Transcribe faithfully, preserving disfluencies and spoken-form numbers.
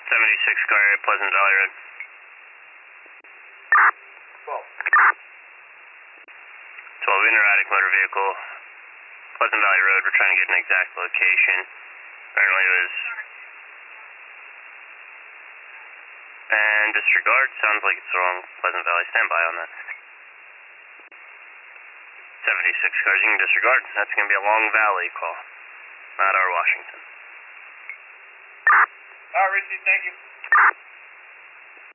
seventy-six car area, Pleasant Valley Road. twelve. twelve, erratic motor vehicle, Pleasant Valley Road. We're trying to get an exact location. Apparently it was... And disregard, sounds like it's wrong. Pleasant Valley, stand by on that. seventy-six cars, you can disregard. That's going to be a Long Valley call, not our Washington. Alright, Richie, thank you.